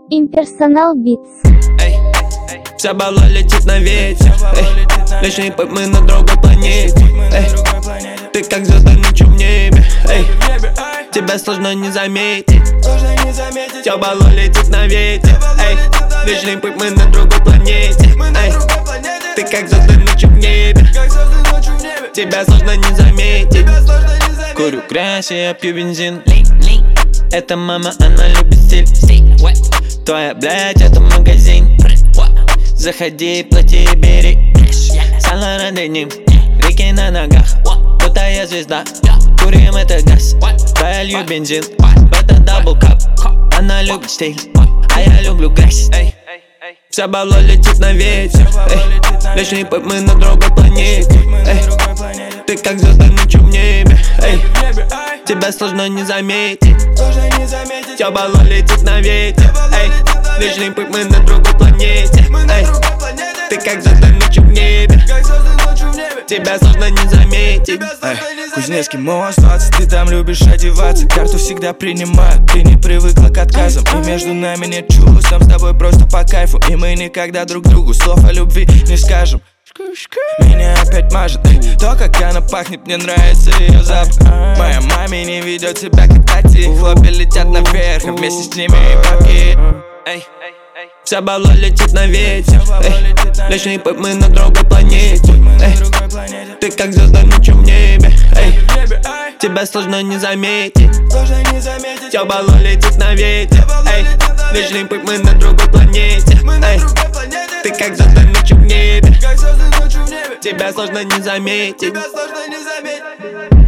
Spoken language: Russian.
Impersonal Beats. Эй, вся бала летит на ветер. Лишний путь, мы на другой планете. Эй, ты как звезда ночью в небе. Эй, тебя сложно не заметить. Вся бала летит на ветер. Эй, лишний путь, мы на другой планете. Эй, ты как звезда ночью в небе. Тебя сложно не заметить. Курю грязь, я пью бензин. Это мама, она любит стиль. Твоя, блядь, это магазин. Заходи, плати и бери. Сан-Лоран деним, реки на ногах. Будто я звезда, курим это газ. Да, я лью бензин, это даблкап. Она любит стиль, а я люблю грязь. Вся бала летит на ветер. Лишний путь, мы на другой планете. Ты как звезда ночью в небе. Тебя сложно не заметить. Вся бала летит на ветер. Лишний путь, мы на другой планете. Ты как звезда ночью в небе. Тебя сложно не заметить. Кузнецкий мост 20, ты там любишь одеваться. Карту всегда принимают, ты не привыкла к отказам. И между нами нет чувств, нам с тобой просто по кайфу. И мы никогда друг другу слов о любви не скажем. Меня опять мажет, то как она пахнет, мне нравится ее запах. Моя маме не ведет себя как тати. Хлопья летят наверх, а вместе с ними и бабки. Вся бала летит на ветер. Лишний путь, мы на другой планете. Ты как звезда ночью в небе. Тебя сложно не заметить. Вся бала летит на ветер. Лишний путь, мы на другой планете. Ты как звезда ночью в небе. Тебя сложно не заметить.